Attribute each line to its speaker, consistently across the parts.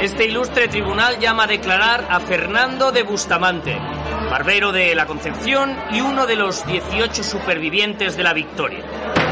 Speaker 1: Este ilustre tribunal llama a declarar a Fernando de Bustamante, barbero de la Concepción y uno de los 18 supervivientes de la Victoria.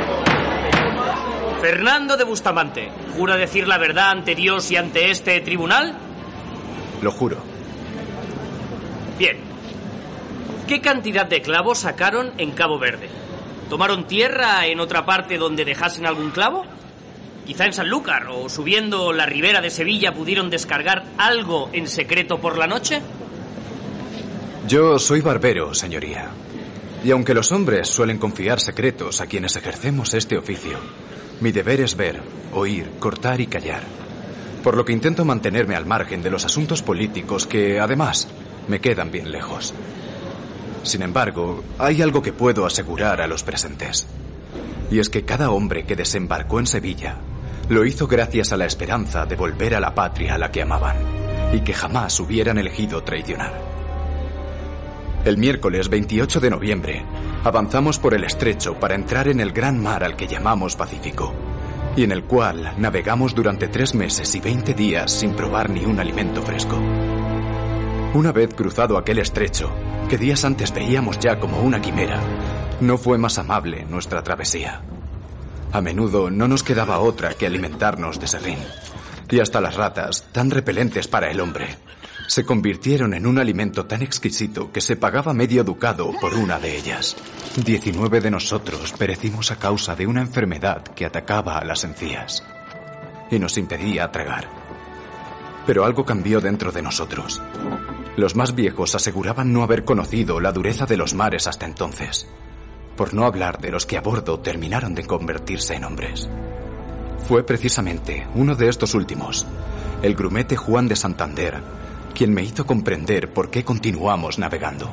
Speaker 1: Fernando de Bustamante, ¿jura decir la verdad ante Dios y ante este tribunal?
Speaker 2: Lo juro.
Speaker 1: Bien. ¿Qué cantidad de clavos sacaron en Cabo Verde? ¿Tomaron tierra en otra parte donde dejasen algún clavo? Quizá en Sanlúcar o subiendo la ribera de Sevilla pudieron descargar algo en secreto por la noche.
Speaker 2: Yo soy barbero, señoría. Y aunque los hombres suelen confiar secretos a quienes ejercemos este oficio, mi deber es ver, oír, cortar y callar. Por lo que intento mantenerme al margen de los asuntos políticos que, además, me quedan bien lejos. Sin embargo, hay algo que puedo asegurar a los presentes. Y es que cada hombre que desembarcó en Sevilla lo hizo gracias a la esperanza de volver a la patria a la que amaban y que jamás hubieran elegido traicionar. El miércoles 28 de noviembre avanzamos por el estrecho para entrar en el gran mar al que llamamos Pacífico y en el cual navegamos durante 3 meses y 20 días sin probar ni un alimento fresco. Una vez cruzado aquel estrecho, que días antes veíamos ya como una quimera, no fue más amable nuestra travesía. A menudo no nos quedaba otra que alimentarnos de serrín, y hasta las ratas, tan repelentes para el hombre, se convirtieron en un alimento tan exquisito que se pagaba medio ducado por una de ellas. 19 de nosotros perecimos a causa de una enfermedad que atacaba a las encías y nos impedía tragar. Pero algo cambió dentro de nosotros. Los más viejos aseguraban no haber conocido la dureza de los mares hasta entonces, por no hablar de los que a bordo terminaron de convertirse en hombres. Fue precisamente uno de estos últimos, el grumete Juan de Santander, quien me hizo comprender por qué continuamos navegando.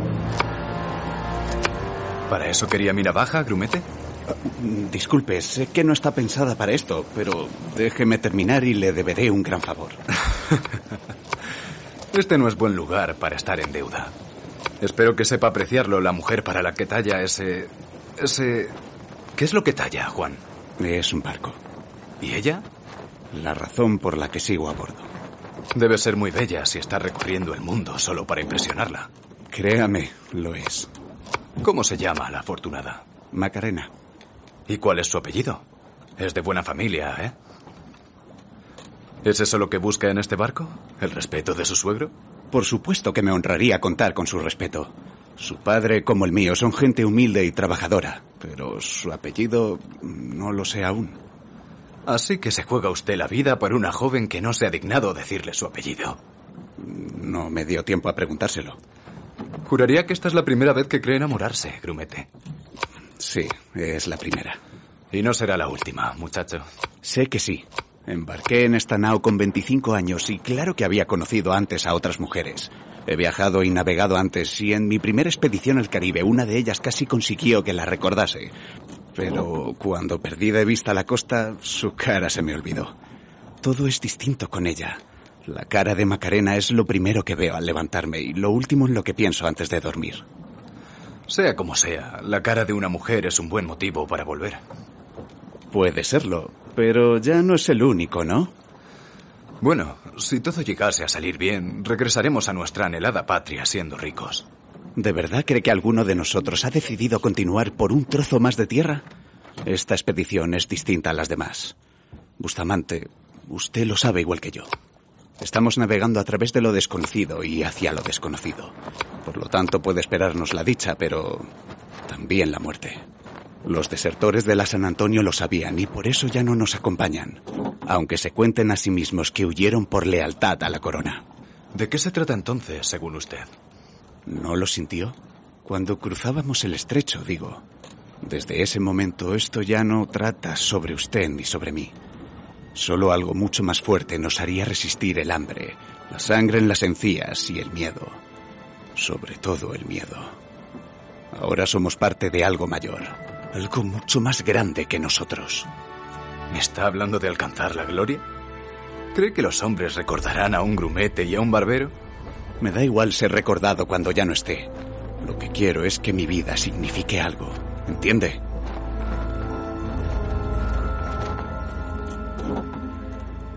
Speaker 2: ¿Para eso quería mi navaja, grumete?
Speaker 3: Disculpe, sé que no está pensada para esto, pero déjeme terminar y le deberé un gran favor.
Speaker 2: Este no es buen lugar para estar en deuda. Espero que sepa apreciarlo la mujer para la que talla ese... ¿Qué es lo que talla, Juan?
Speaker 3: Es un barco.
Speaker 2: ¿Y ella?
Speaker 3: La razón por la que sigo a bordo.
Speaker 2: Debe ser muy bella si está recorriendo el mundo solo para impresionarla.
Speaker 3: Créame, lo es.
Speaker 2: ¿Cómo se llama la afortunada?
Speaker 3: Macarena.
Speaker 2: ¿Y cuál es su apellido? Es de buena familia, ¿eh? ¿Es eso lo que busca en este barco? ¿El respeto de su suegro?
Speaker 3: Por supuesto que me honraría contar con su respeto. Su padre, como el mío, son gente humilde y trabajadora. Pero su apellido no lo sé aún.
Speaker 2: Así que se juega usted la vida por una joven que no se ha dignado decirle su apellido.
Speaker 3: No me dio tiempo a preguntárselo.
Speaker 2: Juraría que esta es la primera vez que cree enamorarse, grumete.
Speaker 3: Sí, es la primera.
Speaker 2: Y no será la última, muchacho.
Speaker 3: Sé que sí. Embarqué en esta nao con 25 años y claro que había conocido antes a otras mujeres. He viajado y navegado antes y en mi primera expedición al Caribe una de ellas casi consiguió que la recordase. Pero cuando perdí de vista la costa, su cara se me olvidó. Todo es distinto con ella. La cara de Macarena es lo primero que veo al levantarme y lo último en lo que pienso antes de dormir.
Speaker 2: Sea como sea, la cara de una mujer es un buen motivo para volver.
Speaker 3: Puede serlo, pero ya no es el único, ¿no?
Speaker 2: Bueno, si todo llegase a salir bien, regresaremos a nuestra anhelada patria siendo ricos.
Speaker 3: ¿De verdad cree que alguno de nosotros ha decidido continuar por un trozo más de tierra? Esta expedición es distinta a las demás. Bustamante, usted lo sabe igual que yo. Estamos navegando a través de lo desconocido y hacia lo desconocido. Por lo tanto, puede esperarnos la dicha, pero también la muerte. Los desertores de la San Antonio lo sabían y por eso ya no nos acompañan, aunque se cuenten a sí mismos que huyeron por lealtad a la corona.
Speaker 2: ¿De qué se trata entonces, según usted?
Speaker 3: ¿No lo sintió? Cuando cruzábamos el estrecho, digo. Desde ese momento esto ya no trata sobre usted ni sobre mí. Solo algo mucho más fuerte nos haría resistir el hambre, la sangre en las encías y el miedo. Sobre todo el miedo. Ahora somos parte de algo mayor, algo mucho más grande que nosotros.
Speaker 2: ¿Me está hablando de alcanzar la gloria? ¿Cree que los hombres recordarán a un grumete y a un barbero?
Speaker 3: Me da igual ser recordado cuando ya no esté. Lo que quiero es que mi vida signifique algo, ¿entiende?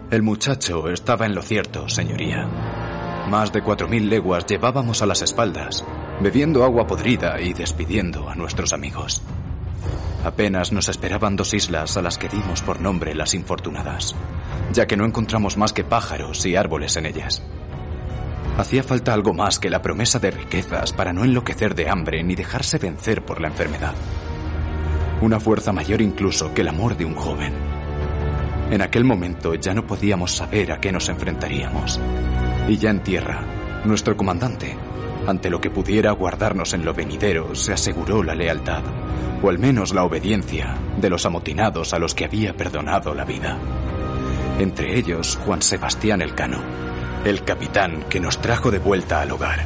Speaker 2: El muchacho estaba en lo cierto, señoría. Más de 4.000 leguas llevábamos a las espaldas, bebiendo agua podrida y despidiendo a nuestros amigos. Apenas nos esperaban 2 islas a las que dimos por nombre las Infortunadas, ya que no encontramos más que pájaros y árboles en ellas. Hacía falta algo más que la promesa de riquezas para no enloquecer de hambre ni dejarse vencer por la enfermedad. Una fuerza mayor incluso que el amor de un joven. En aquel momento ya no podíamos saber a qué nos enfrentaríamos. Y ya en tierra, nuestro comandante, ante lo que pudiera aguardarnos en lo venidero, se aseguró la lealtad, o al menos la obediencia, de los amotinados a los que había perdonado la vida. Entre ellos, Juan Sebastián Elcano, el capitán que nos trajo de vuelta al hogar.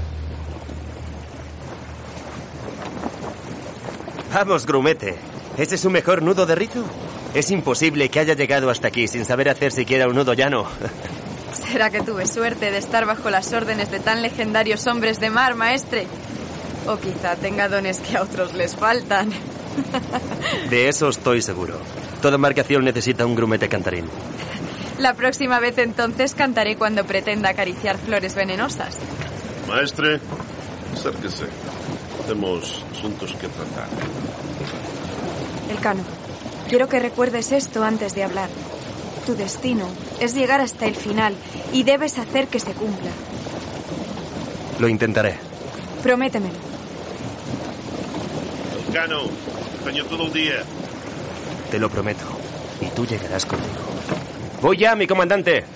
Speaker 4: Vamos, grumete. ¿Ese es su mejor nudo de rizo? Es imposible que haya llegado hasta aquí sin saber hacer siquiera un nudo llano.
Speaker 5: ¿Será que tuve suerte de estar bajo las órdenes de tan legendarios hombres de mar, maestre? O quizá tenga dones que a otros les faltan.
Speaker 4: De eso estoy seguro. Toda embarcación necesita un grumete cantarín.
Speaker 5: La próxima vez entonces cantaré cuando pretenda acariciar flores venenosas.
Speaker 6: Maestre, acérquese. Tenemos asuntos que tratar.
Speaker 5: Elcano, quiero que recuerdes esto antes de hablar. Tu destino es llegar hasta el final y debes hacer que se cumpla.
Speaker 4: Lo intentaré.
Speaker 5: Prométemelo.
Speaker 6: Elcano, acompaño todo el día.
Speaker 4: Te lo prometo. Y tú llegarás conmigo. Voy ya, mi comandante.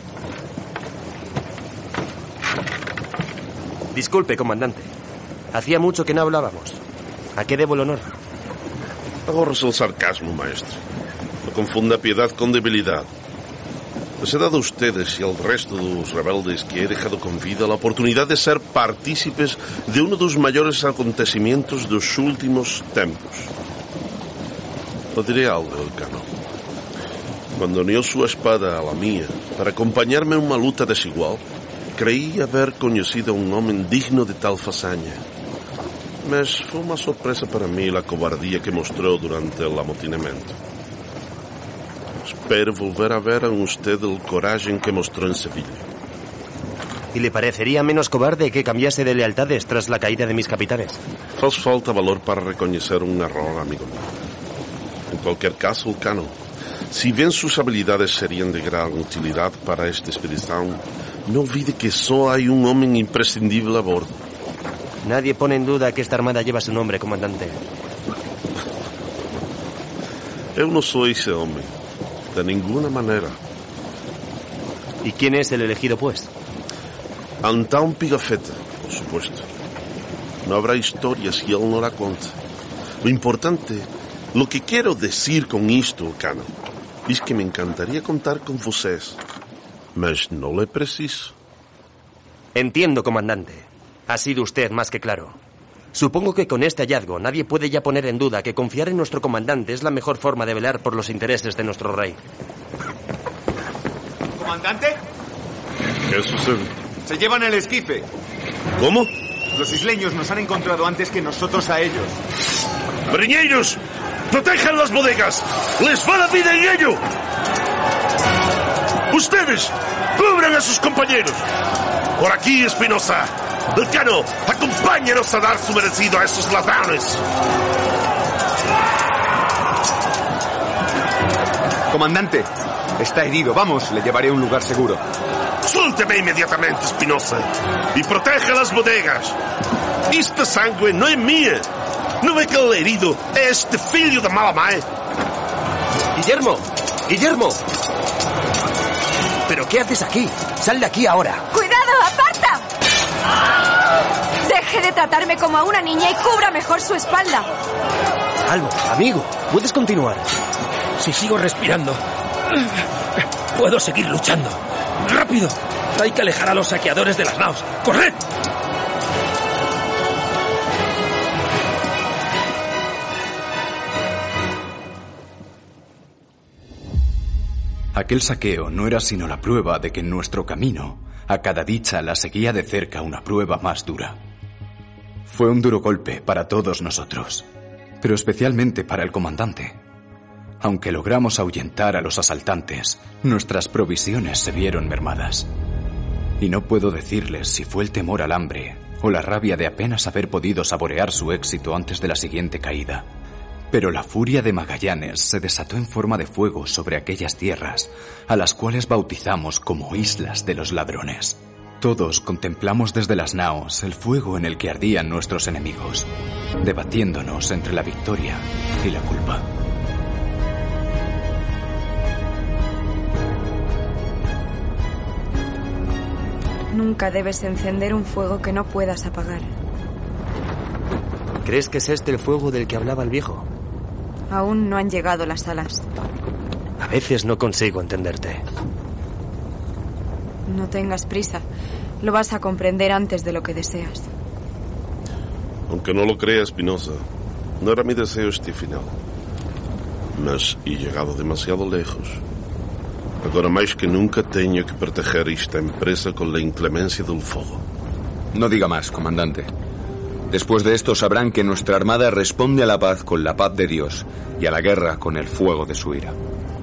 Speaker 4: Disculpe, comandante. Hacía mucho que no hablábamos. ¿A qué debo el honor?
Speaker 6: Ahorres el sarcasmo, maestro. No confunda piedad con debilidad. Les he dado a ustedes y al resto de los rebeldes que he dejado con vida la oportunidad de ser partícipes de uno de los mayores acontecimientos de los últimos tiempos. Le diré algo, Elcano. Cuando unió su espada a la mía para acompañarme en una lucha desigual, creí haber conocido a un hombre digno de tal façanha. Mas fue una sorpresa para mí la cobardía que mostró durante el amotinamiento. Espero volver a ver en usted el coraje que mostró en Sevilla.
Speaker 4: ¿Y le parecería menos cobarde que cambiase de lealtades tras la caída de mis capitanes?
Speaker 6: Faz falta valor para reconocer un error, amigo mío. En cualquier caso, Elcano, si bien sus habilidades serían de gran utilidad para esta expedición, no olvide que solo hay un hombre imprescindible a bordo.
Speaker 4: Nadie pone en duda que esta armada lleva su nombre, comandante.
Speaker 6: Yo no soy ese hombre. De ninguna manera.
Speaker 4: ¿Y quién es el elegido, pues?
Speaker 6: Antón Pigafetta, por supuesto. No habrá historia si él no la cuenta. Lo importante, lo que quiero decir con esto, Elcano, es que me encantaría contar con ustedes, mas no le preciso.
Speaker 4: Entiendo, comandante. Ha sido usted más que claro. Supongo que con este hallazgo nadie puede ya poner en duda que confiar en nuestro comandante es la mejor forma de velar por los intereses de nuestro rey.
Speaker 7: ¿Comandante?
Speaker 6: ¿Qué sucede?
Speaker 7: Se llevan el esquife.
Speaker 6: ¿Cómo?
Speaker 7: Los isleños nos han encontrado antes que nosotros a ellos.
Speaker 6: ¡Marineros! ¡Protejan las bodegas! ¡Les va la vida en ello! ¡Ustedes! ¡Cubran a sus compañeros! Por aquí, Espinosa. Elcano, acompáñenos a dar su merecido a esos ladrones.
Speaker 7: Comandante, está herido. Vamos, le llevaré a un lugar seguro.
Speaker 6: Suélteme inmediatamente, Espinosa, y proteja las bodegas. Esta sangre no es mía. ¿No ve que el herido es este filho de Malamae?
Speaker 4: ¡Guillermo! ¡Guillermo! ¿Pero qué haces aquí? ¡Sal de aquí ahora!
Speaker 5: ¡Cuidado, aparta! Deje de tratarme como a una niña y cubra mejor su espalda.
Speaker 4: Albo, amigo, puedes continuar.
Speaker 8: Si sigo respirando, puedo seguir luchando. ¡Rápido! Hay que alejar a los saqueadores de las naos. ¡Corred!
Speaker 2: Aquel saqueo no era sino la prueba de que en nuestro camino, a cada dicha la seguía de cerca una prueba más dura. Fue un duro golpe para todos nosotros, pero especialmente para el comandante. Aunque logramos ahuyentar a los asaltantes, nuestras provisiones se vieron mermadas. Y no puedo decirles si fue el temor al hambre o la rabia de apenas haber podido saborear su éxito antes de la siguiente caída. Pero la furia de Magallanes se desató en forma de fuego sobre aquellas tierras, a las cuales bautizamos como Islas de los Ladrones. Todos contemplamos desde las naos el fuego en el que ardían nuestros enemigos, debatiéndonos entre la victoria y la culpa.
Speaker 5: Nunca debes encender un fuego que no puedas apagar.
Speaker 4: ¿Crees que es este el fuego del que hablaba el viejo?
Speaker 5: Aún no han llegado las alas.
Speaker 4: A veces no consigo entenderte.
Speaker 5: No tengas prisa. Lo vas a comprender antes de lo que deseas.
Speaker 6: Aunque no lo crea, Espinosa, no era mi deseo este final. Mas he llegado demasiado lejos. Agora mais que nunca tenho que proteger esta empresa con la inclemencia del fuego.
Speaker 7: No diga más, comandante. Después de esto sabrán que nuestra armada responde a la paz con la paz de Dios y a la guerra con el fuego de su ira.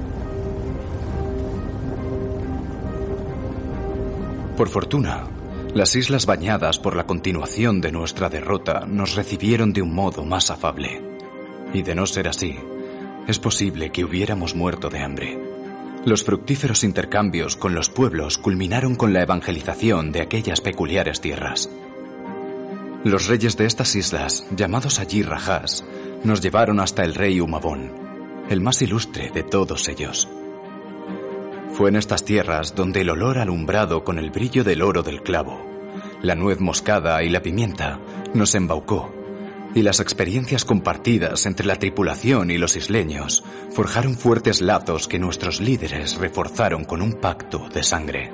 Speaker 2: Por fortuna, las islas bañadas por la continuación de nuestra derrota nos recibieron de un modo más afable. Y de no ser así, es posible que hubiéramos muerto de hambre. Los fructíferos intercambios con los pueblos culminaron con la evangelización de aquellas peculiares tierras. Los reyes de estas islas, llamados allí rajás, nos llevaron hasta el rey Humabón, el más ilustre de todos ellos. Fue en estas tierras donde el olor alumbrado con el brillo del oro del clavo, la nuez moscada y la pimienta nos embaucó, y las experiencias compartidas entre la tripulación y los isleños forjaron fuertes lazos que nuestros líderes reforzaron con un pacto de sangre.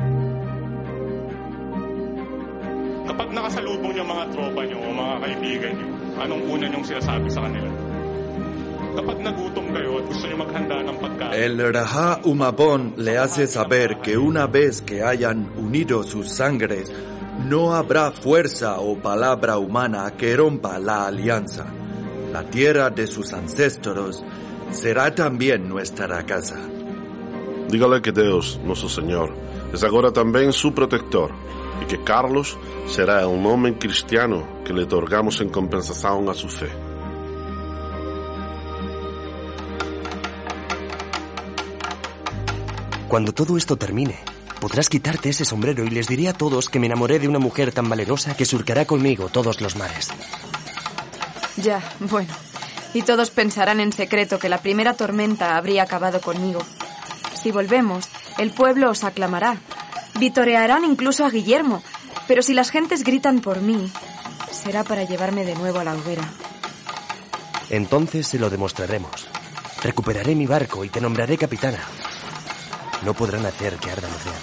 Speaker 9: Kapag nakasalubong niyo mga tropa niyo o mga kaibigan niyo, anong una niyong sinasabi sa kanila? Kapag nagutom kayo at gusto niyo maghanda ng pagkain.
Speaker 10: El Rajá Humabón le hace saber que una vez que hayan unido sus sangres, no habrá fuerza o palabra humana que rompa la alianza. La tierra de sus ancestros será también nuestra casa.
Speaker 6: Dígale que Deus, nosso Senhor, es agora também su protector y que Carlos será el nombre cristiano que le otorgamos en compensación a su fe.
Speaker 4: Cuando todo esto termine, podrás quitarte ese sombrero y les diré a todos que me enamoré de una mujer tan valerosa que surcará conmigo todos los mares.
Speaker 5: Ya, bueno. Y todos pensarán en secreto que la primera tormenta habría acabado conmigo. Si volvemos, el pueblo os aclamará. Vitorearán incluso a Guillermo. Pero si las gentes gritan por mí, será para llevarme de nuevo a la hoguera.
Speaker 4: Entonces se lo demostraremos. Recuperaré mi barco y te nombraré capitana. No podrán hacer que arda el océano.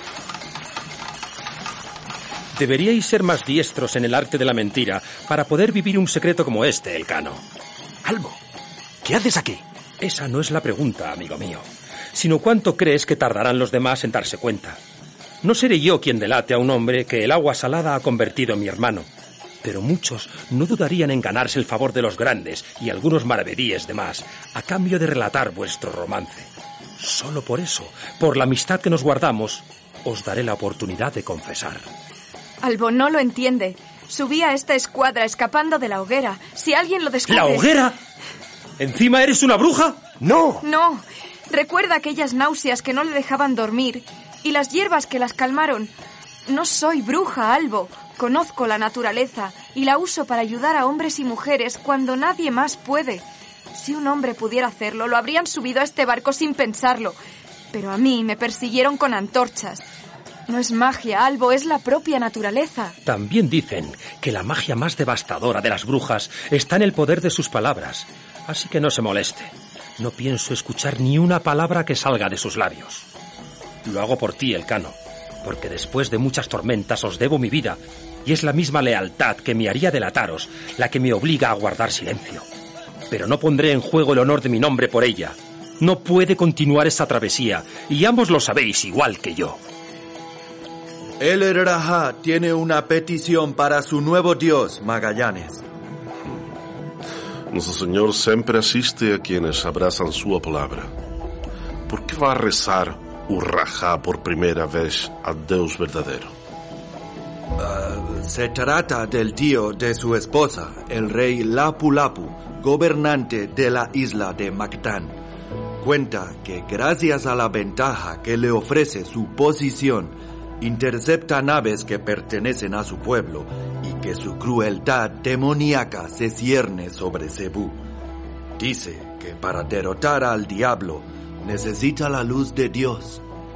Speaker 8: Deberíais ser más diestros en el arte de la mentira para poder vivir un secreto como este, Elcano.
Speaker 4: Albo, ¿qué haces aquí?
Speaker 8: Esa no es la pregunta, amigo mío, sino cuánto crees que tardarán los demás en darse cuenta. No seré yo quien delate a un hombre que el agua salada ha convertido en mi hermano, pero muchos no dudarían en ganarse el favor de los grandes y algunos maravedíes de más, a cambio de relatar vuestro romance. Solo por eso, por la amistad que nos guardamos, os daré la oportunidad de confesar.
Speaker 5: Albo no lo entiende. Subí a esta escuadra escapando de la hoguera. Si alguien lo descubre...
Speaker 8: ¿La hoguera? ¿Encima eres una bruja?
Speaker 4: ¡No!
Speaker 5: No. Recuerda aquellas náuseas que no le dejaban dormir y las hierbas que las calmaron. No soy bruja, Albo. Conozco la naturaleza y la uso para ayudar a hombres y mujeres cuando nadie más puede. Si un hombre pudiera hacerlo, lo habrían subido a este barco sin pensarlo. Pero a mí me persiguieron con antorchas. No es magia, Albo, es la propia naturaleza.
Speaker 8: También dicen que la magia más devastadora de las brujas está en el poder de sus palabras. Así que no se moleste. No pienso escuchar ni una palabra que salga de sus labios. Lo hago por ti, Elcano, porque después de muchas tormentas os debo mi vida, y es la misma lealtad que me haría delataros la que me obliga a guardar silencio. Pero no pondré en juego el honor de mi nombre por ella. No puede continuar esta travesía, y ambos lo sabéis igual que yo.
Speaker 10: El Rajá tiene una petición para su nuevo dios, Magallanes.
Speaker 6: Nosso Senhor sempre assiste a quienes abraçam sua palavra. Por que vai rezar o Rajá por primeira vez a Deus verdadeiro?
Speaker 10: Se trata del tío de su esposa, el rey Lapu Lapu, gobernante de la isla de Mactán. Cuenta que gracias a la ventaja que le ofrece su posición, intercepta naves que pertenecen a su pueblo y que su crueldad demoníaca se cierne sobre Cebú. Dice que para derrotar al diablo necesita la luz de Dios.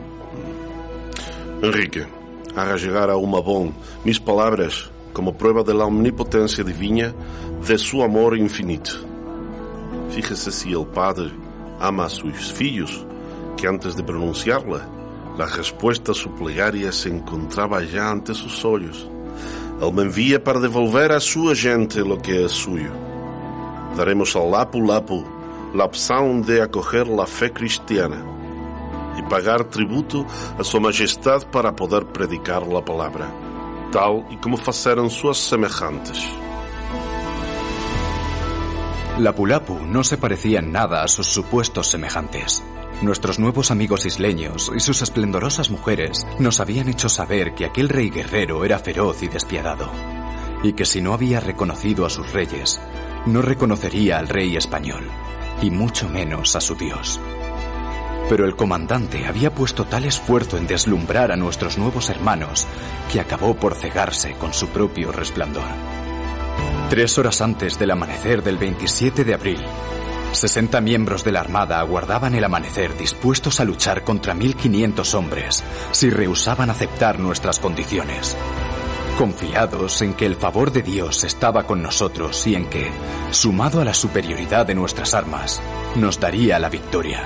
Speaker 6: Enrique, haga llegar a Umabon mis palabras como prueba de la omnipotencia divina de su amor infinito. Fíjese si el Padre ama a sus filhos, que antes de pronunciarla, la respuesta a su plegaria se encontraba ya ante sus ojos. Él me envía para devolver a su gente lo que es suyo. Daremos al Lapu Lapu la opción de acoger la fe cristiana y pagar tributo a su majestad para poder predicar la palabra, tal y como hicieron sus semejantes.
Speaker 2: Lapu Lapu no se parecía en nada a sus supuestos semejantes. Nuestros nuevos amigos isleños y sus esplendorosas mujeres nos habían hecho saber que aquel rey guerrero era feroz y despiadado, y que si no había reconocido a sus reyes, no reconocería al rey español, y mucho menos a su Dios. Pero el comandante había puesto tal esfuerzo en deslumbrar a nuestros nuevos hermanos que acabó por cegarse con su propio resplandor. 3 horas antes del amanecer del 27 de abril, 60 miembros de la Armada aguardaban el amanecer dispuestos a luchar contra 1.500 hombres si rehusaban aceptar nuestras condiciones, confiados en que el favor de Dios estaba con nosotros y en que, sumado a la superioridad de nuestras armas, nos daría la victoria.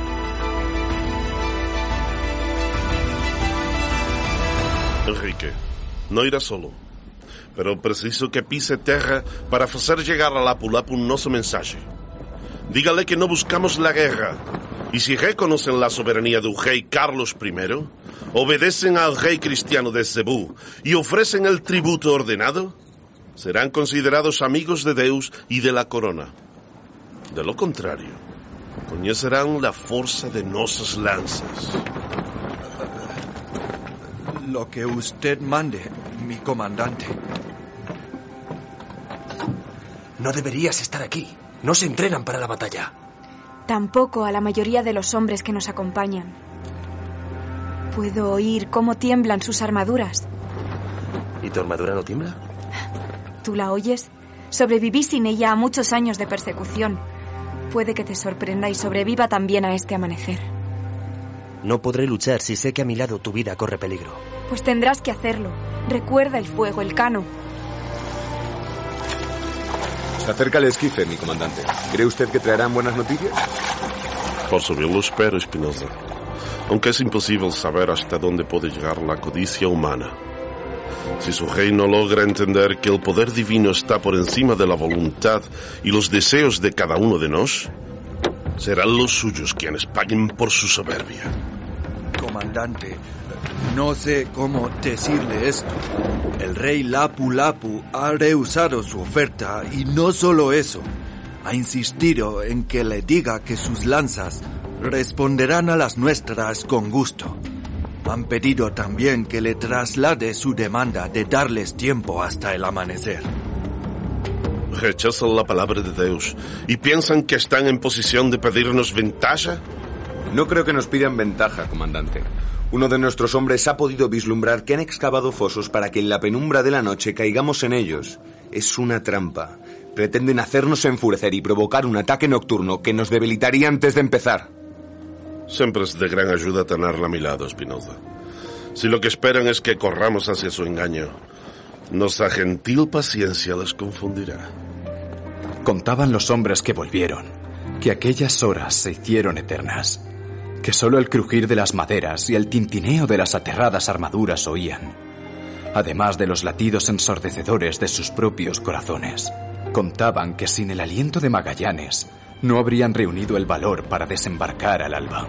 Speaker 6: Enrique, no irá solo, pero preciso que pise terra para hacer llegar a Lapu Lapu nuestro mensaje. Dígale que no buscamos la guerra, y si reconocen la soberanía del rey Carlos I, obedecen al rey cristiano de Cebú y ofrecen el tributo ordenado, serán considerados amigos de Deus y de la corona. De lo contrario, conocerán la fuerza de nuestras lanzas.
Speaker 10: Lo que usted mande, mi comandante.
Speaker 4: No deberías estar aquí. No se entrenan para la batalla.
Speaker 5: Tampoco a la mayoría de los hombres que nos acompañan. Puedo oír cómo tiemblan sus armaduras.
Speaker 4: ¿Y tu armadura no tiembla?
Speaker 5: ¿Tú la oyes? Sobreviví sin ella a muchos años de persecución. Puede que te sorprenda y sobreviva también a este amanecer.
Speaker 4: No podré luchar si sé que a mi lado tu vida corre peligro.
Speaker 5: Pues tendrás que hacerlo. Recuerda el fuego, el cano.
Speaker 7: Se acerca el esquife, mi comandante. ¿Cree usted que traerán buenas noticias?
Speaker 6: Por sobre lo espero, Espinosa. Aunque es imposible saber hasta dónde puede llegar la codicia humana. Si su rey no logra entender que el poder divino está por encima de la voluntad y los deseos de cada uno de nosotros, serán los suyos quienes paguen por su soberbia.
Speaker 10: Comandante, no sé cómo decirle esto. El rey Lapu Lapu ha rehusado su oferta y no solo eso, ha insistido en que le diga que sus lanzas responderán a las nuestras con gusto. Han pedido también que le traslade su demanda de darles tiempo hasta el amanecer.
Speaker 6: ¿Rechazan la palabra de Deus y piensan que están en posición de pedirnos ventaja?
Speaker 7: No creo que nos pidan ventaja, comandante. Uno de nuestros hombres ha podido vislumbrar que han excavado fosos para que en la penumbra de la noche caigamos en ellos. Es una trampa. Pretenden hacernos enfurecer y provocar un ataque nocturno que nos debilitaría antes de empezar.
Speaker 6: Siempre es de gran ayuda tenerla a mi lado, Espinosa. Si lo que esperan es que corramos hacia su engaño, nuestra gentil paciencia les confundirá.
Speaker 2: Contaban los hombres que volvieron, que aquellas horas se hicieron eternas, que solo el crujir de las maderas y el tintineo de las aterradas armaduras oían, además de los latidos ensordecedores de sus propios corazones. Contaban que sin el aliento de Magallanes no habrían reunido el valor para desembarcar al alba.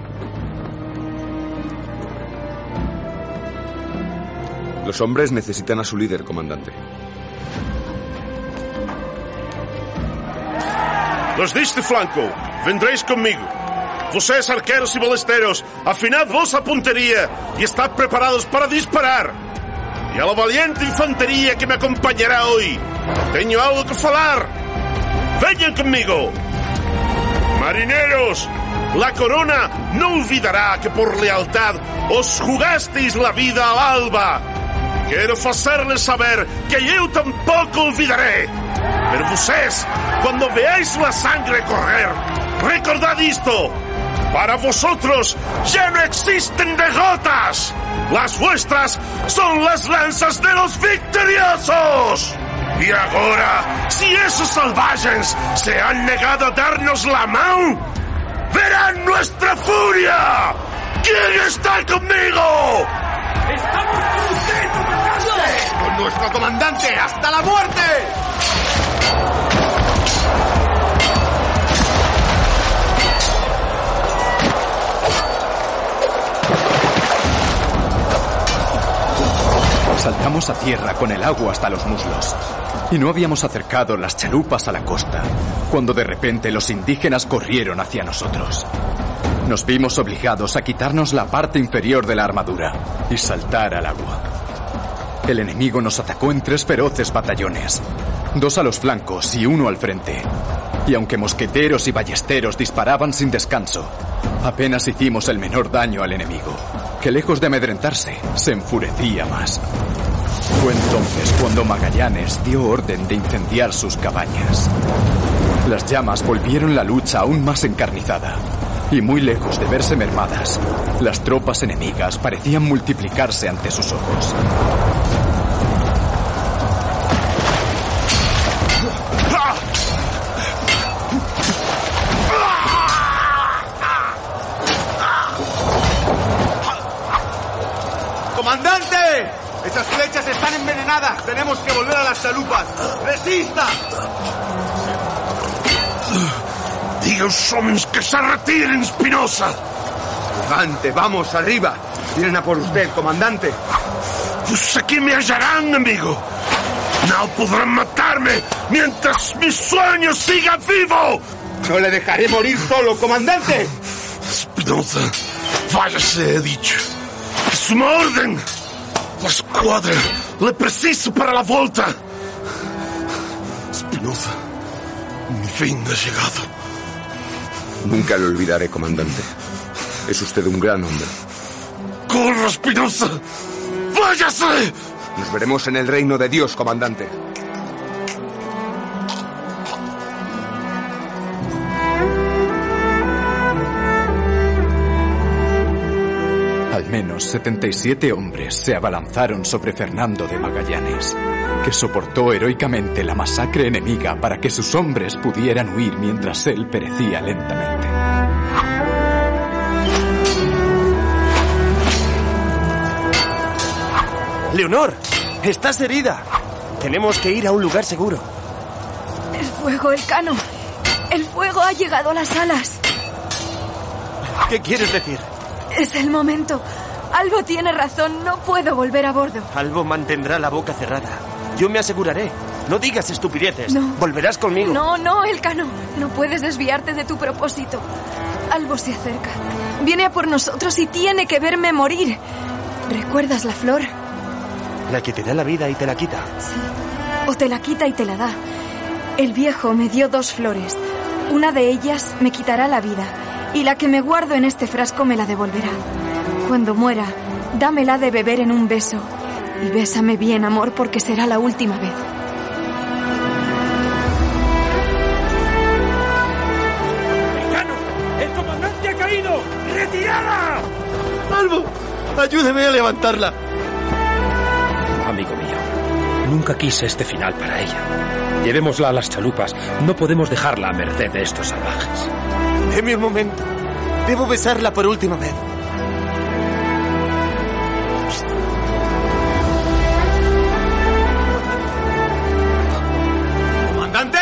Speaker 7: Los hombres necesitan a su líder, comandante.
Speaker 6: Los de este flanco, vendréis conmigo. Vocês, arqueros y ballesteros, afinad vosa puntería y estad preparados para disparar. Y a la valiente infantería que me acompañará hoy, tengo algo que falar. Vengan conmigo. Marineros, la corona no olvidará que por lealtad os jugasteis la vida al alba. Quiero hacerles saber que yo tampoco olvidaré. Pero vocês, cuando veáis la sangre correr, recordad esto. Para vosotros ya no existen derrotas. Las vuestras son las lanzas de los victoriosos. Y ahora, si esos salvajes se han negado a darnos la mano, verán nuestra furia. ¿Quién está conmigo?
Speaker 11: ¡Estamos con usted, comandante!
Speaker 7: ¡Con nuestro comandante hasta la muerte!
Speaker 2: Saltamos a tierra con el agua hasta los muslos. Y no habíamos acercado las chalupas a la costa, cuando de repente los indígenas corrieron hacia nosotros. Nos vimos obligados a quitarnos la parte inferior de la armadura y saltar al agua. El enemigo nos atacó en 3 feroces batallones, 2 a los flancos y 1 al frente. Y aunque mosqueteros y ballesteros disparaban sin descanso, apenas hicimos el menor daño al enemigo, que lejos de amedrentarse, se enfurecía más. Fue entonces cuando Magallanes dio orden de incendiar sus cabañas. Las llamas volvieron la lucha aún más encarnizada, y muy lejos de verse mermadas, las tropas enemigas parecían multiplicarse ante sus ojos.
Speaker 7: ¡Comandante! ¡Esas flechas están envenenadas! ¡Tenemos que volver a las chalupas! ¡Resista!
Speaker 6: Diga a los hombres que se retiren, Espinosa.
Speaker 7: Levante, vamos, arriba. Vienen a por usted, comandante.
Speaker 6: Pues aquí me hallarán, amigo. No podrán matarme mientras mi sueño siga vivo.
Speaker 7: No le dejaré morir solo, comandante.
Speaker 6: Espinosa, váyase, he dicho. Es una orden. La escuadra le preciso para la vuelta. Espinosa, mi fin ha llegado.
Speaker 7: Nunca lo olvidaré, comandante. Es usted un gran hombre.
Speaker 6: ¡Corra, Espinosa! ¡Váyase!
Speaker 7: Nos veremos en el reino de Dios, comandante.
Speaker 2: Al menos 77 hombres se abalanzaron sobre Fernando de Magallanes, que soportó heroicamente la masacre enemiga para que sus hombres pudieran huir mientras él perecía lentamente.
Speaker 4: Leonor, estás herida. Tenemos que ir a un lugar seguro.
Speaker 5: El fuego, Elcano. El fuego ha llegado a las alas.
Speaker 4: ¿Qué quieres decir?
Speaker 5: Es el momento. Albo tiene razón, no puedo volver a bordo.
Speaker 4: Albo mantendrá la boca cerrada. Yo me aseguraré. No digas estupideces.
Speaker 5: No.
Speaker 4: Volverás conmigo.
Speaker 5: No, Elcano. No puedes desviarte de tu propósito. Albo se acerca. Viene a por nosotros y tiene que verme morir. ¿Recuerdas la flor?
Speaker 4: La que te da la vida y te la quita.
Speaker 5: Sí. O te la quita y te la da. El viejo me dio 2 flores. Una de ellas me quitará la vida y la que me guardo en este frasco me la devolverá. Cuando muera, dámela de beber en un beso y bésame bien, amor, porque será la última vez.
Speaker 8: ¡Elcano! ¡El comandante ha caído! ¡Retirada!
Speaker 4: ¡Albo! ¡Ayúdeme a levantarla!
Speaker 8: Amigo mío, nunca quise este final para ella. Llevémosla a las chalupas. No podemos dejarla a merced de estos salvajes.
Speaker 4: Deme un momento. Debo besarla por última vez.
Speaker 7: ¿Comandante?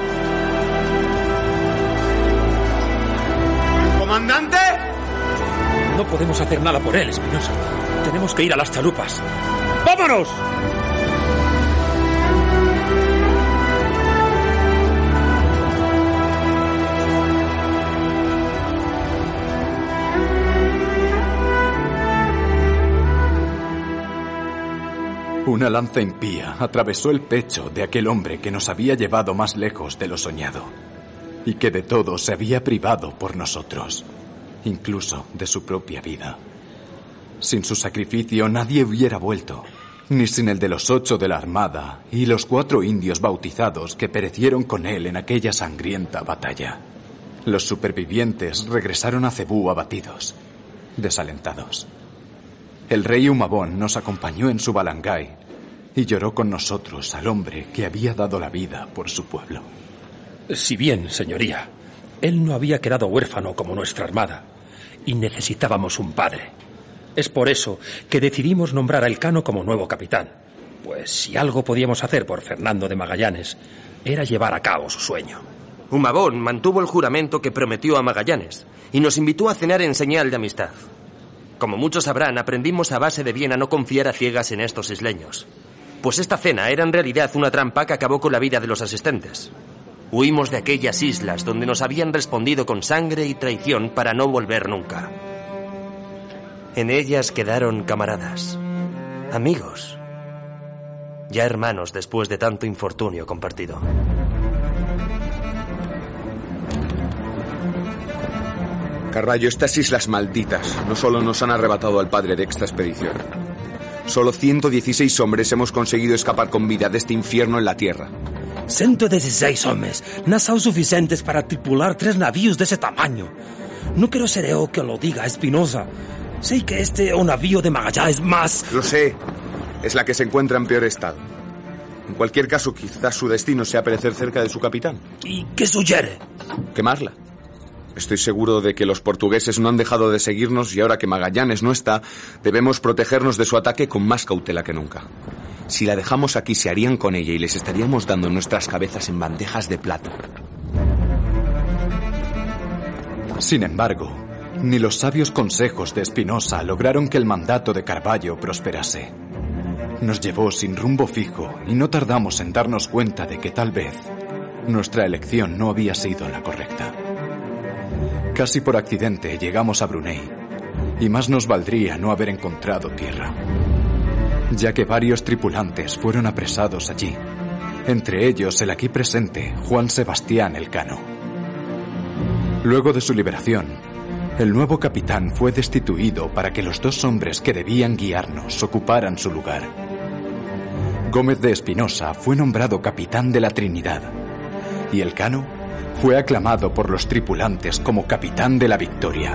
Speaker 7: ¿Comandante?
Speaker 8: No podemos hacer nada por él, Espinosa. Tenemos que ir a las chalupas. ¡Vámonos!
Speaker 2: Una lanza impía atravesó el pecho de aquel hombre que nos había llevado más lejos de lo soñado y que de todo se había privado por nosotros, incluso de su propia vida. Sin su sacrificio nadie hubiera vuelto, ni sin el de los 8 de la armada y los 4 indios bautizados que perecieron con él en aquella sangrienta batalla. Los supervivientes regresaron a Cebú abatidos, desalentados. El rey Humabón nos acompañó en su balangay y lloró con nosotros al hombre que había dado la vida por su pueblo.
Speaker 8: Si bien, señoría, él no había quedado huérfano como nuestra armada y necesitábamos un padre. Es por eso que decidimos nombrar a Elcano como nuevo capitán, pues si algo podíamos hacer por Fernando de Magallanes era llevar a cabo su sueño.
Speaker 4: Humabón mantuvo el juramento que prometió a Magallanes y nos invitó a cenar en señal de amistad. Como muchos sabrán, aprendimos a base de bien a no confiar a ciegas en estos isleños, pues esta cena era en realidad una trampa que acabó con la vida de los asistentes. Huimos de aquellas islas donde nos habían respondido con sangre y traición para no volver nunca. En ellas quedaron camaradas, amigos, ya hermanos después de tanto infortunio compartido.
Speaker 7: Carballo, estas islas malditas no solo nos han arrebatado al padre de esta expedición. Solo 116 hombres hemos conseguido escapar con vida de este infierno en la tierra.
Speaker 8: 116 hombres no son suficientes para tripular 3 navíos de ese tamaño. No quiero ser yo que lo diga, Espinosa. Sé que este o navío de Magallanes más...
Speaker 7: Lo sé. Es la que se encuentra en peor estado. En cualquier caso, quizás su destino sea perecer cerca de su capitán.
Speaker 8: ¿Y qué sugiere?
Speaker 7: Quemarla. Estoy seguro de que los portugueses no han dejado de seguirnos y ahora que Magallanes no está, debemos protegernos de su ataque con más cautela que nunca. Si la dejamos aquí, se harían con ella y les estaríamos dando nuestras cabezas en bandejas de plata.
Speaker 2: Sin embargo, ni los sabios consejos de Espinosa lograron que el mandato de Carballo prosperase. Nos llevó sin rumbo fijo y no tardamos en darnos cuenta de que tal vez nuestra elección no había sido la correcta. Casi por accidente llegamos a Brunei, y más nos valdría no haber encontrado tierra, ya que varios tripulantes fueron apresados allí, entre ellos el aquí presente Juan Sebastián Elcano. Luego de su liberación, el nuevo capitán fue destituido para que los 2 hombres que debían guiarnos ocuparan su lugar. Gómez de Espinosa fue nombrado capitán de la Trinidad, y Elcano fue aclamado por los tripulantes como capitán de la Victoria.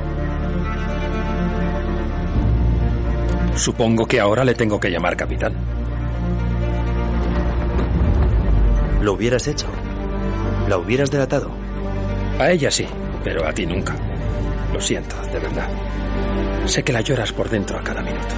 Speaker 8: Supongo que ahora le tengo que llamar capitán.
Speaker 4: ¿Lo hubieras hecho? ¿La hubieras delatado?
Speaker 8: A ella sí, pero a ti nunca. Lo siento, de verdad. Sé que la lloras por dentro a cada minuto.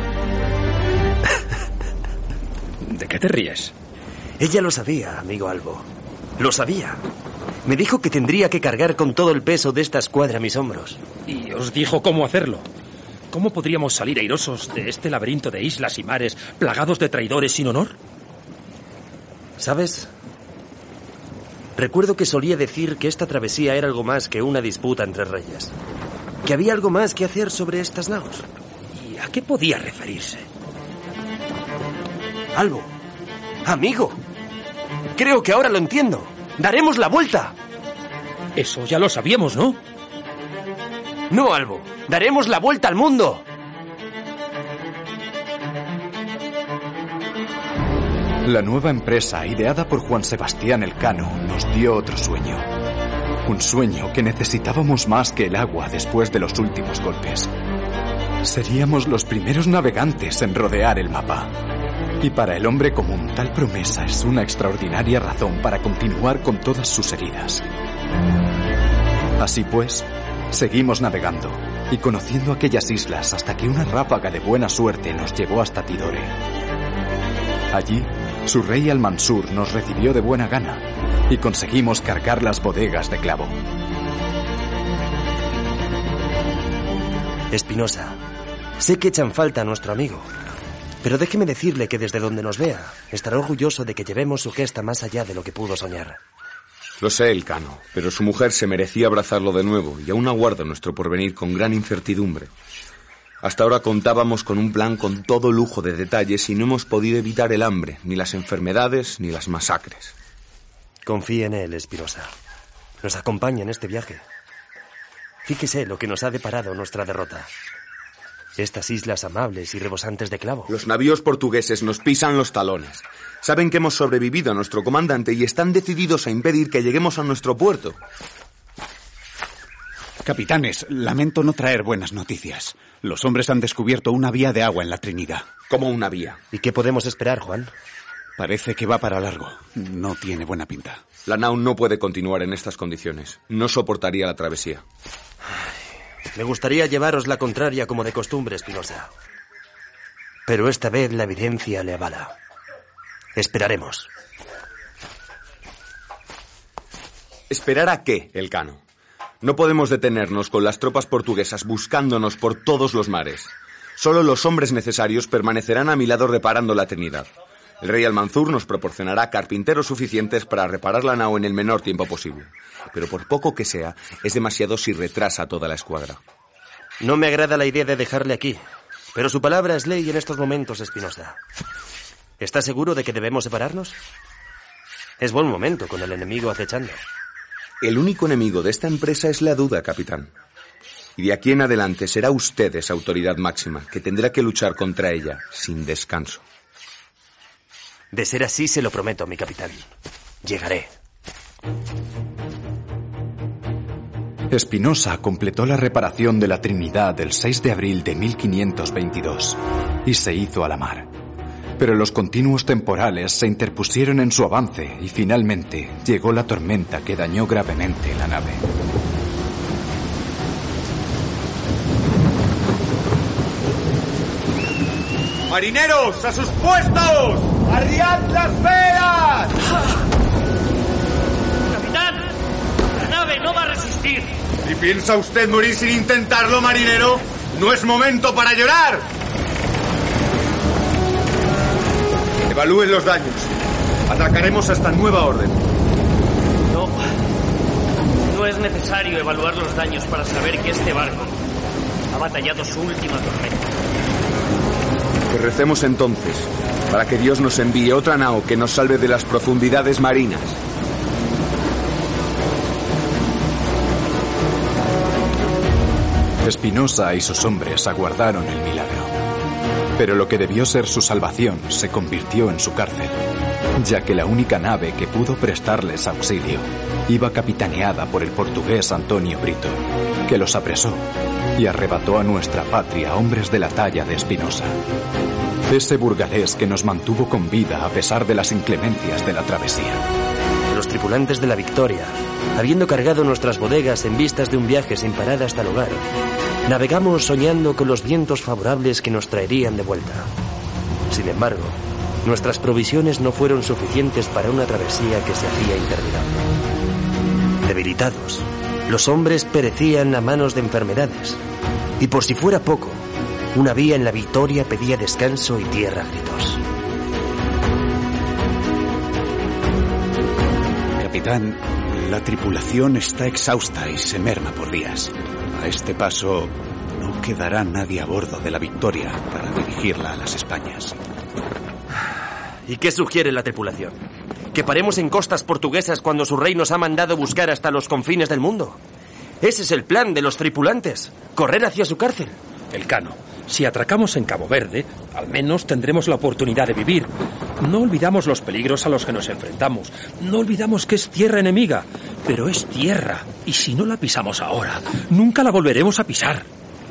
Speaker 8: ¿De qué te ríes?
Speaker 4: Ella lo sabía, amigo Albo. Lo sabía. Me dijo que tendría que cargar con todo el peso de esta escuadra a mis hombros.
Speaker 8: ¿Y os dijo cómo hacerlo? ¿Cómo podríamos salir airosos de este laberinto de islas y mares plagados de traidores sin honor?
Speaker 4: ¿Sabes? Recuerdo que solía decir que esta travesía era algo más que una disputa entre reyes. Que había algo más que hacer sobre estas naos.
Speaker 8: ¿Y a qué podía referirse?
Speaker 4: Albo, amigo, creo que ahora lo entiendo. ¡Daremos la vuelta!
Speaker 8: Eso ya lo sabíamos, ¿no?
Speaker 4: No, Albo. ¡Daremos la vuelta al mundo!
Speaker 2: La nueva empresa, ideada por Juan Sebastián Elcano, nos dio otro sueño. Un sueño que necesitábamos más que el agua después de los últimos golpes. Seríamos los primeros navegantes en rodear el mapa. Y para el hombre común, tal promesa es una extraordinaria razón para continuar con todas sus heridas. Así pues, seguimos navegando y conociendo aquellas islas hasta que una ráfaga de buena suerte nos llevó hasta Tidore. Allí, su rey Al-Mansur nos recibió de buena gana y conseguimos cargar las bodegas de clavo.
Speaker 4: Espinosa, sé que echan falta a nuestro amigo. Pero déjeme decirle que desde donde nos vea, estará orgulloso de que llevemos su gesta más allá de lo que pudo soñar.
Speaker 7: Lo sé, Elcano, pero su mujer se merecía abrazarlo de nuevo y aún aguarda nuestro porvenir con gran incertidumbre. Hasta ahora contábamos con un plan con todo lujo de detalles y no hemos podido evitar el hambre, ni las enfermedades, ni las masacres.
Speaker 4: Confíe en él, Espinosa. Nos acompaña en este viaje. Fíjese lo que nos ha deparado nuestra derrota. Estas islas amables y rebosantes de clavo.
Speaker 7: Los navíos portugueses nos pisan los talones. Saben que hemos sobrevivido a nuestro comandante y están decididos a impedir que lleguemos a nuestro puerto.
Speaker 3: Capitanes, lamento no traer buenas noticias. Los hombres han descubierto una vía de agua en la Trinidad.
Speaker 7: ¿Cómo una vía?
Speaker 4: ¿Y qué podemos esperar, Juan?
Speaker 3: Parece que va para largo. No tiene buena pinta.
Speaker 7: La nao no puede continuar en estas condiciones. No soportaría la travesía.
Speaker 4: Me gustaría llevaros la contraria como de costumbre, Espinosa. Pero esta vez la evidencia le avala. Esperaremos.
Speaker 7: ¿Esperar a qué, Elcano? No podemos detenernos con las tropas portuguesas buscándonos por todos los mares. Solo los hombres necesarios permanecerán a mi lado reparando la Trinidad. El rey Almanzur nos proporcionará carpinteros suficientes para reparar la nao en el menor tiempo posible. Pero por poco que sea, es demasiado si retrasa toda la escuadra.
Speaker 4: No me agrada la idea de dejarle aquí, pero su palabra es ley en estos momentos, Espinosa. ¿Está seguro de que debemos separarnos? Es buen momento con el enemigo acechando.
Speaker 7: El único enemigo de esta empresa es la duda, capitán. Y de aquí en adelante será usted esa autoridad máxima, que tendrá que luchar contra ella sin descanso.
Speaker 4: De ser así, se lo prometo, mi capitán. Llegaré.
Speaker 2: Espinosa completó la reparación de la Trinidad el 6 de abril de 1522 y se hizo a la mar. Pero los continuos temporales se interpusieron en su avance y finalmente llegó la tormenta que dañó gravemente la nave.
Speaker 11: ¡Marineros, a sus puestos! ¡Arriad las velas!
Speaker 1: ¡Capitán! ¡La nave no va a resistir!
Speaker 11: ¿Y piensa usted morir sin intentarlo, marinero? ¡No es momento para llorar! Evalúen los daños. Atacaremos hasta nueva orden.
Speaker 1: No es necesario evaluar los daños para saber que este barco ha batallado su última tormenta.
Speaker 7: Pues recemos entonces, para que Dios nos envíe otra nao que nos salve de las profundidades marinas.
Speaker 2: Espinosa y sus hombres aguardaron el milagro. Pero lo que debió ser su salvación se convirtió en su cárcel, ya que la única nave que pudo prestarles auxilio iba capitaneada por el portugués Antonio Brito, que los apresó y arrebató a nuestra patria hombres de la talla de Espinosa. Ese burgalés que nos mantuvo con vida a pesar de las inclemencias de la travesía.
Speaker 4: Los tripulantes de la Victoria, habiendo cargado nuestras bodegas en vistas de un viaje sin parada hasta el hogar, navegamos soñando con los vientos favorables que nos traerían de vuelta. Sin embargo, nuestras provisiones no fueron suficientes para una travesía que se hacía interminable. Debilitados, los hombres perecían a manos de enfermedades. Y por si fuera poco, una vía en la Victoria pedía descanso y tierra a gritos.
Speaker 3: Capitán, la tripulación está exhausta y se merma por días. A este paso, no quedará nadie a bordo de la Victoria para dirigirla a las Españas.
Speaker 4: ¿Y qué sugiere la tripulación? ¿Que paremos en costas portuguesas cuando su rey nos ha mandado buscar hasta los confines del mundo? Ese es el plan de los tripulantes, correr hacia su cárcel.
Speaker 8: Elcano, si atracamos en Cabo Verde, al menos tendremos la oportunidad de vivir. No olvidamos los peligros a los que nos enfrentamos. No olvidamos que es tierra enemiga, pero es tierra. Y si no la pisamos ahora, nunca la volveremos a pisar.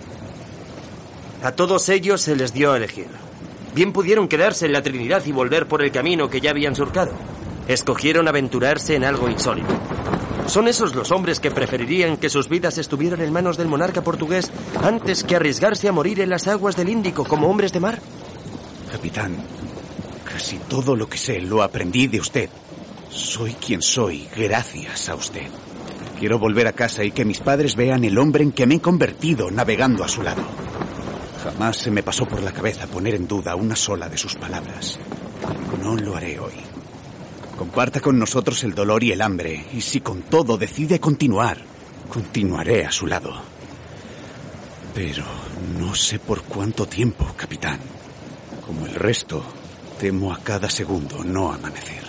Speaker 4: A todos ellos se les dio a elegir. Bien pudieron quedarse en la Trinidad y volver por el camino que ya habían surcado. Escogieron aventurarse en algo insólito. ¿Son esos los hombres que preferirían que sus vidas estuvieran en manos del monarca portugués antes que arriesgarse a morir en las aguas del Índico como hombres de mar?
Speaker 3: Capitán, casi todo lo que sé lo aprendí de usted. Soy quien soy gracias a usted. Quiero volver a casa y que mis padres vean el hombre en que me he convertido navegando a su lado. Jamás se me pasó por la cabeza poner en duda una sola de sus palabras. No lo haré hoy. Comparta con nosotros el dolor y el hambre, y si con todo decide continuar, continuaré a su lado. Pero no sé por cuánto tiempo, capitán. Como el resto, temo a cada segundo no amanecer.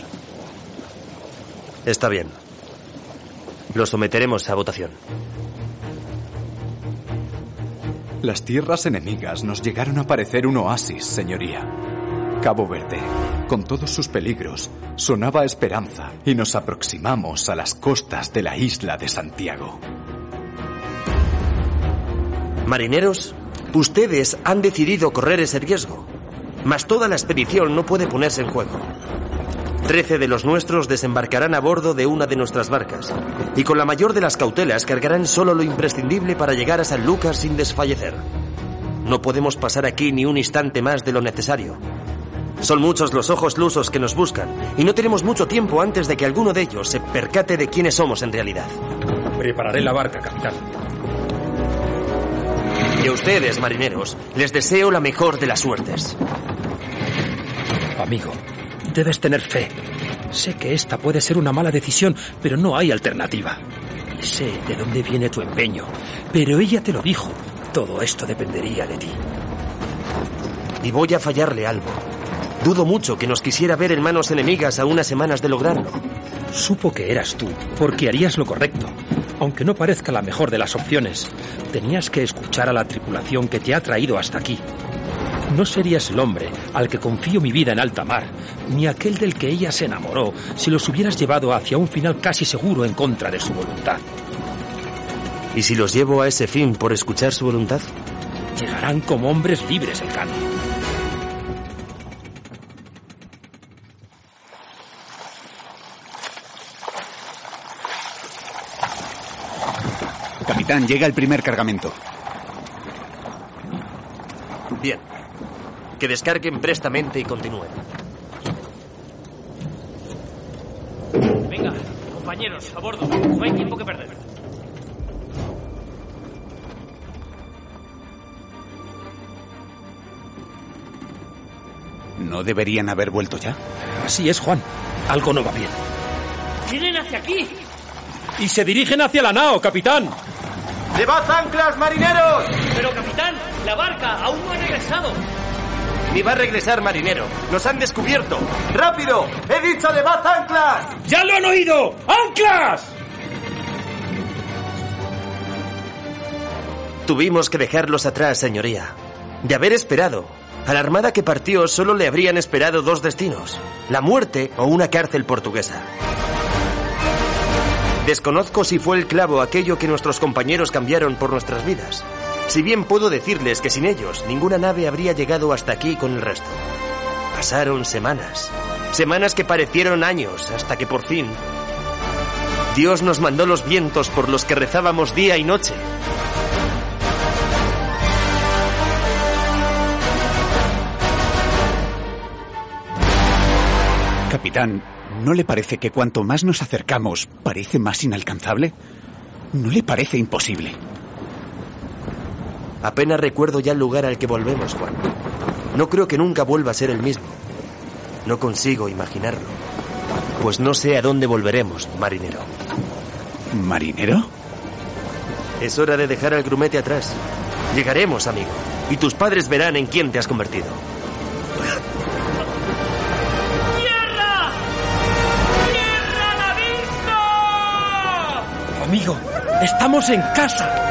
Speaker 4: Está bien. Lo someteremos a votación.
Speaker 2: Las tierras enemigas nos llegaron a parecer un oasis, señoría. Cabo Verde, con todos sus peligros, sonaba esperanza y nos aproximamos a las costas de la isla de Santiago.
Speaker 4: Marineros, ustedes han decidido correr ese riesgo, mas toda la expedición no puede ponerse en juego. 13 de los nuestros desembarcarán a bordo de una de nuestras barcas y con la mayor de las cautelas cargarán solo lo imprescindible para llegar a Sanlúcar sin desfallecer. No podemos pasar aquí ni un instante más de lo necesario. Son muchos los ojos lusos que nos buscan y no tenemos mucho tiempo antes de que alguno de ellos se percate de quiénes somos en realidad.
Speaker 8: Prepararé la barca, capitán.
Speaker 4: Y a ustedes, marineros, les deseo la mejor de las suertes.
Speaker 8: Amigo, debes tener fe. Sé que esta puede ser una mala decisión, pero no hay alternativa. Y sé de dónde viene tu empeño. Pero ella te lo dijo. Todo esto dependería de ti.
Speaker 4: Y voy a fallarle algo. Dudo mucho que nos quisiera ver en manos enemigas a unas semanas de lograrlo.
Speaker 8: Supo que eras tú, porque harías lo correcto. Aunque no parezca la mejor de las opciones, tenías que escuchar a la tripulación que te ha traído hasta aquí. No serías el hombre al que confío mi vida en alta mar, ni aquel del que ella se enamoró, si los hubieras llevado hacia un final casi seguro en contra de su voluntad.
Speaker 4: ¿Y si los llevo a ese fin por escuchar su voluntad?
Speaker 8: Llegarán como hombres libres, Elcano.
Speaker 3: Capitán, llega el primer cargamento.
Speaker 4: Bien. Que descarguen prestamente y continúen.
Speaker 1: Venga, compañeros, a bordo. No hay tiempo que perder.
Speaker 3: ¿No deberían haber vuelto ya?
Speaker 8: Así es, Juan. Algo no va bien.
Speaker 1: ¡Vienen hacia aquí!
Speaker 8: ¡Y se dirigen hacia la nao, capitán!
Speaker 11: ¡Levad anclas, marineros!
Speaker 1: Pero, capitán, la barca aún no ha regresado.
Speaker 4: Ni va a regresar, marinero. Nos han descubierto.
Speaker 11: ¡Rápido! ¡He dicho levad anclas!
Speaker 8: ¡Ya lo han oído! ¡Anclas!
Speaker 4: Tuvimos que dejarlos atrás, señoría. De haber esperado, a la armada que partió solo le habrían esperado dos destinos: la muerte o una cárcel portuguesa. Desconozco si fue el clavo aquello que nuestros compañeros cambiaron por nuestras vidas. Si bien puedo decirles que sin ellos ninguna nave habría llegado hasta aquí con el resto. Pasaron semanas. Semanas que parecieron años, hasta que por fin Dios nos mandó los vientos por los que rezábamos día y noche.
Speaker 3: Capitán, ¿no le parece que cuanto más nos acercamos parece más inalcanzable? ¿No le parece imposible?
Speaker 4: Apenas recuerdo ya el lugar al que volvemos, Juan. No creo que nunca vuelva a ser el mismo. No consigo imaginarlo. Pues no sé a dónde volveremos, marinero.
Speaker 3: ¿Marinero?
Speaker 4: Es hora de dejar al grumete atrás. Llegaremos, amigo, y tus padres verán en quién te has convertido.
Speaker 1: ¡Tierra! ¡Tierra a la vista!
Speaker 8: Amigo, estamos en casa.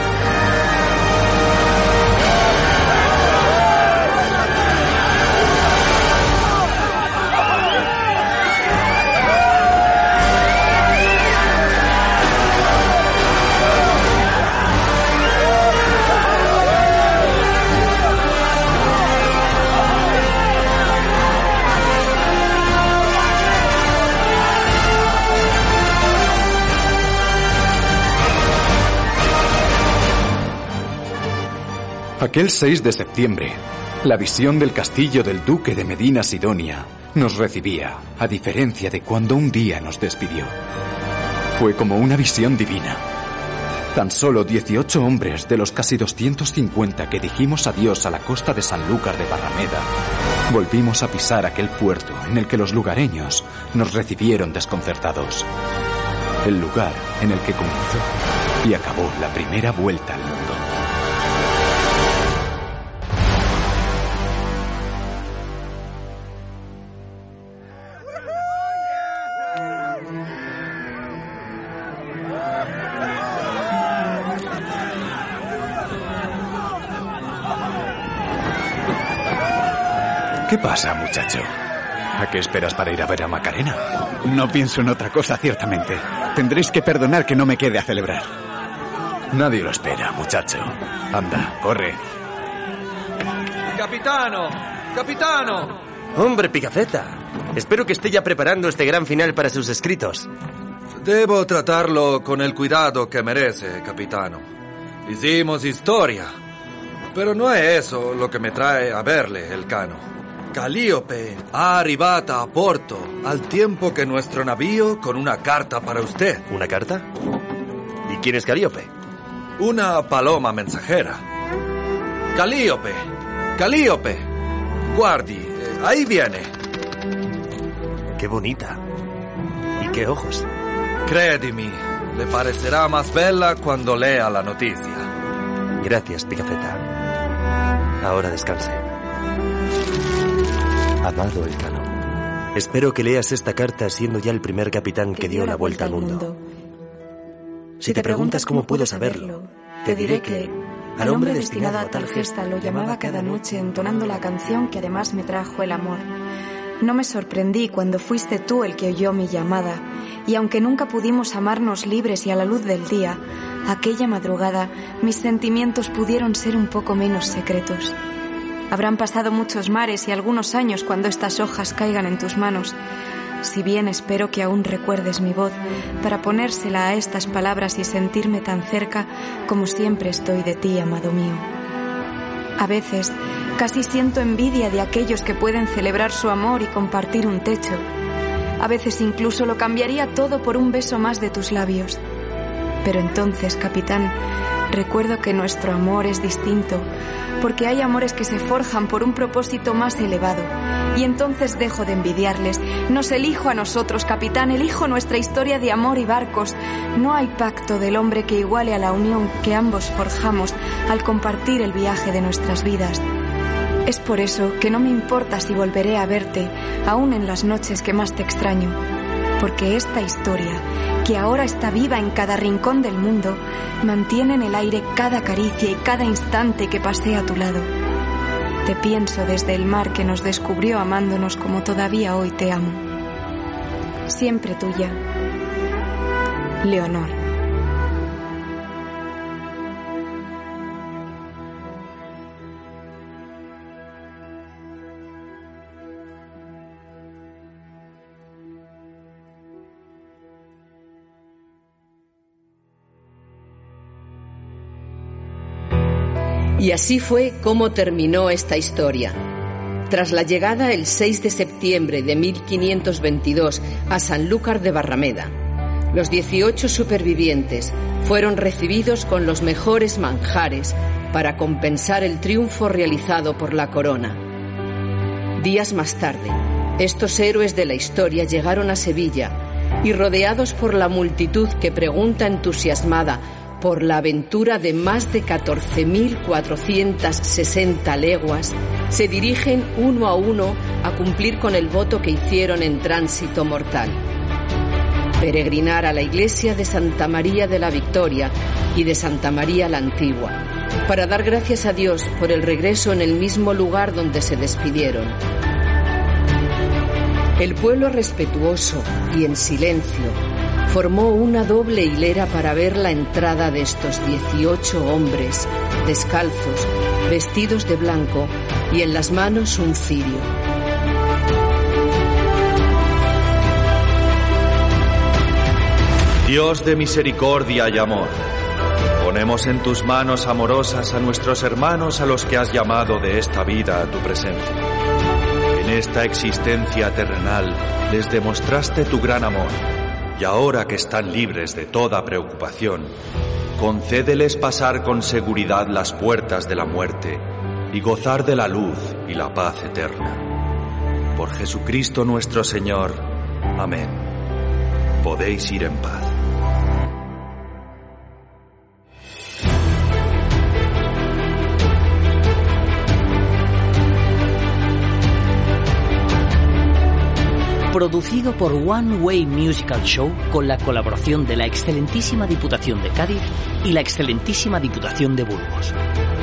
Speaker 2: Aquel 6 de septiembre, la visión del castillo del duque de Medina Sidonia nos recibía, a diferencia de cuando un día nos despidió. Fue como una visión divina. Tan solo 18 hombres de los casi 250 que dijimos adiós a la costa de Sanlúcar de Barrameda, volvimos a pisar aquel puerto en el que los lugareños nos recibieron desconcertados. El lugar en el que comenzó y acabó la primera vuelta al mundo. ¿Qué pasa, muchacho? ¿A qué esperas para ir a ver a Macarena?
Speaker 3: No pienso en otra cosa, ciertamente. Tendréis que perdonar que no me quede a celebrar.
Speaker 2: Nadie lo espera, muchacho. Anda, corre.
Speaker 10: ¡Capitano! ¡Capitano!
Speaker 4: ¡Hombre, Pigafetta! Espero que esté ya preparando este gran final para sus escritos.
Speaker 10: Debo tratarlo con el cuidado que merece, capitano. Hicimos historia. Pero no es eso lo que me trae a verle, Elcano. Calíope ha arribado a Porto al tiempo que nuestro navío con una carta para usted.
Speaker 4: ¿Una carta? ¿Y quién es Calíope?
Speaker 10: Una paloma mensajera. Calíope, Calíope. Guardi, ahí viene.
Speaker 4: ¡Qué bonita! ¿Y qué ojos?
Speaker 10: Credimi, le parecerá más bella cuando lea la noticia.
Speaker 4: Gracias, Pigafetta. Ahora descanse. Amado Elcano, espero que leas esta carta siendo ya el primer capitán que dio la vuelta al mundo. Si te preguntas cómo puedo saberlo, te diré que
Speaker 5: al hombre destinado a tal gesta lo llamaba cada noche entonando la canción que además me trajo el amor. No me sorprendí cuando fuiste tú el que oyó mi llamada, y aunque nunca pudimos amarnos libres y a la luz del día, aquella madrugada mis sentimientos pudieron ser un poco menos secretos. Habrán pasado muchos mares y algunos años cuando estas hojas caigan en tus manos. Si bien espero que aún recuerdes mi voz para ponérsela a estas palabras y sentirme tan cerca como siempre estoy de ti, amado mío. A veces casi siento envidia de aquellos que pueden celebrar su amor y compartir un techo. A veces incluso lo cambiaría todo por un beso más de tus labios. Pero entonces, capitán, recuerdo que nuestro amor es distinto, porque hay amores que se forjan por un propósito más elevado. Y entonces dejo de envidiarles. Nos elijo a nosotros, capitán, elijo nuestra historia de amor y barcos. No hay pacto del hombre que iguale a la unión que ambos forjamos al compartir el viaje de nuestras vidas. Es por eso que no me importa si volveré a verte, aún en las noches que más te extraño. Porque esta historia, que ahora está viva en cada rincón del mundo, mantiene en el aire cada caricia y cada instante que pasé a tu lado. Te pienso desde el mar que nos descubrió amándonos como todavía hoy te amo. Siempre tuya, Leonor.
Speaker 12: Y así fue como terminó esta historia. Tras la llegada el 6 de septiembre de 1522 a Sanlúcar de Barrameda, los 18 supervivientes fueron recibidos con los mejores manjares para compensar el triunfo realizado por la corona. Días más tarde, estos héroes de la historia llegaron a Sevilla y, rodeados por la multitud que pregunta entusiasmada por la aventura de más de 14.460 leguas, se dirigen uno a uno a cumplir con el voto que hicieron en tránsito mortal. Peregrinar a la iglesia de Santa María de la Victoria y de Santa María la Antigua, para dar gracias a Dios por el regreso en el mismo lugar donde se despidieron. El pueblo respetuoso y en silencio formó una doble hilera para ver la entrada de estos 18 hombres, descalzos, vestidos de blanco y en las manos un cirio.
Speaker 10: Dios de misericordia y amor, ponemos en tus manos amorosas a nuestros hermanos a los que has llamado de esta vida a tu presencia. En esta existencia terrenal les demostraste tu gran amor. Y ahora que están libres de toda preocupación, concédeles pasar con seguridad las puertas de la muerte y gozar de la luz y la paz eterna. Por Jesucristo nuestro Señor. Amén. Podéis ir en paz.
Speaker 13: Producido por One Way Musical Show con la colaboración de la excelentísima Diputación de Cádiz y la excelentísima Diputación de Burgos.